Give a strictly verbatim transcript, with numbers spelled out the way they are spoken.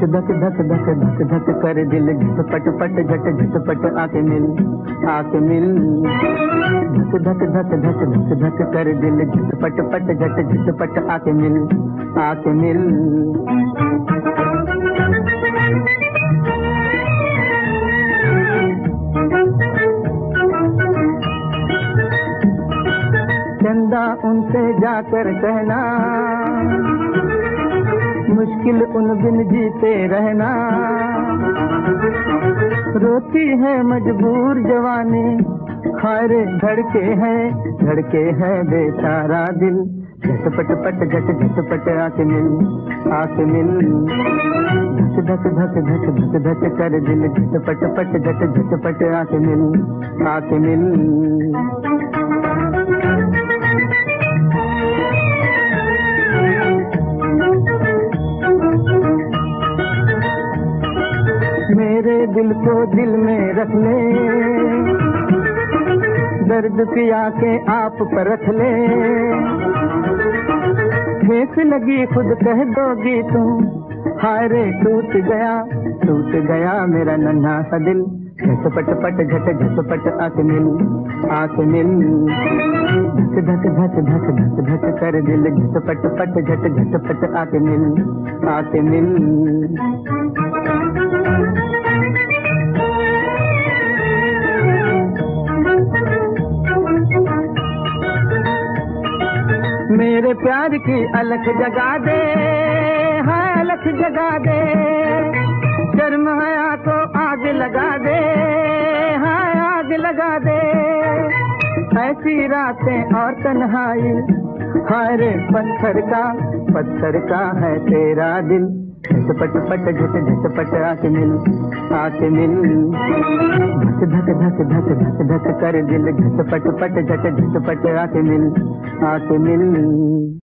धक धक धक धक धक कर दिल झटपट पट झट झटपट आके मिल आके मिल। धक धक धक धक धक धक कर दिल झटपट पट झट झटपट आके मिल आके मिल। चंदा उनसे जाकर कहना मुश्किल उन बिन जीते रहना। रोती है मजबूर जवानी खारे धड़के है धड़के है बेचारा दिल। झटपट पट झट झटपट आके मिल आके मिल। धक धक धक धक धक धक कर दिल झटपट पट झट झटपट आके मिल आके मिल। मेरे दिल को दिल में रख ले दर्द पिया के आप परख ले। ठेस लगी खुद कह दोगी तुम हाय रे टूट गया टूट गया मेरा नन्हा सा दिल। झटपट पट झट झटपट आके मिल आके मिल। धक धक धक धक धक धक कर दिल झटपट पट झट झटपट आके मिल आके मिल। मेरे प्यार की अलख जगा दे हाँ अलख जगा दे। शर्म हया तो आग लगा दे हाँ आग लगा दे। ऐसी रातें और तन्हाई हाय रे पत्थर का पत्थर का है तेरा दिल। झटपट पट झट झटपट आके मिल आके मिल। धक धक धक धक धक धक कर दिल झटपट पट झट झटपट आके मिल आके मिल।